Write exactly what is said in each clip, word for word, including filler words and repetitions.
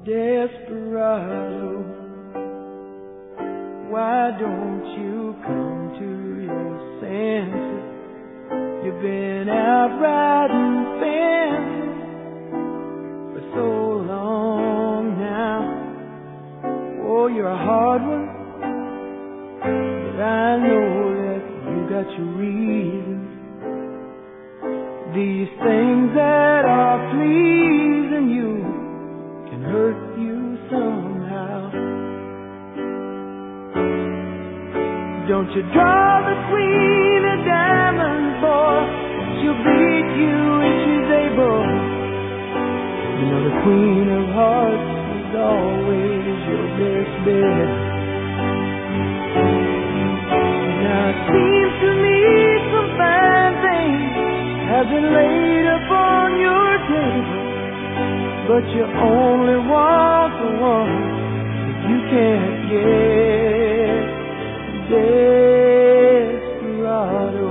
Desperado, why don't you come to your senses? You've been out riding fences for so long now. Oh, you're a hard one, but I know that you got your reasons. These things that are pleasing you can hurt you somehow. Don't you draw the queen of diamonds, boy. She'll beat you if she's able. You know the queen of hearts is always your best bet. Now it seems to me some fine things have been laid upon your table, but you only want the one that you can't get. Desperado,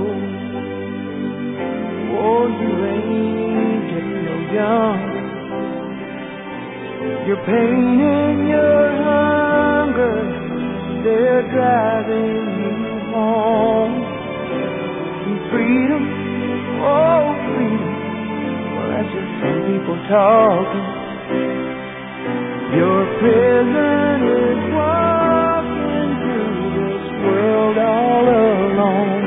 oh, you ain't getting no younger. Your pain and your hunger, they're driving you home. And freedom, oh, freedom, well, that's just some people talking. Your prison is walking through this world all alone.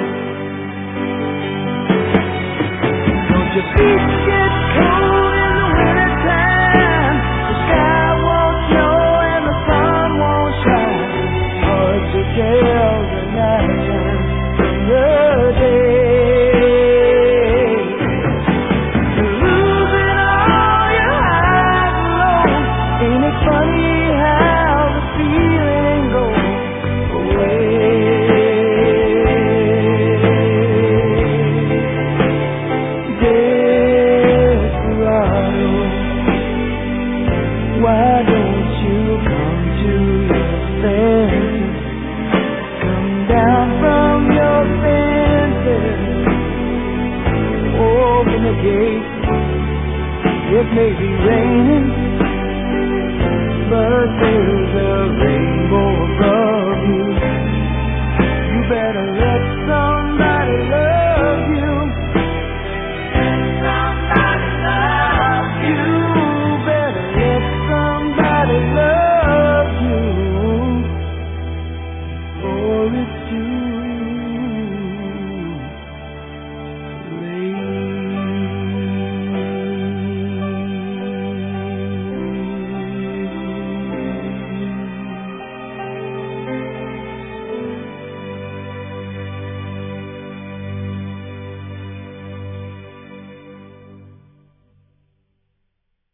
Don't your feet get cold in the winter time? The sky won't show and the sun won't shine. Hard to tell the night time from the day. You're losing all your highs and lows. Ain't it funny how the feeling goes away? Desperado, why don't you come to your senses? Come down from your fences. Open the gate. It may be raining, but there's a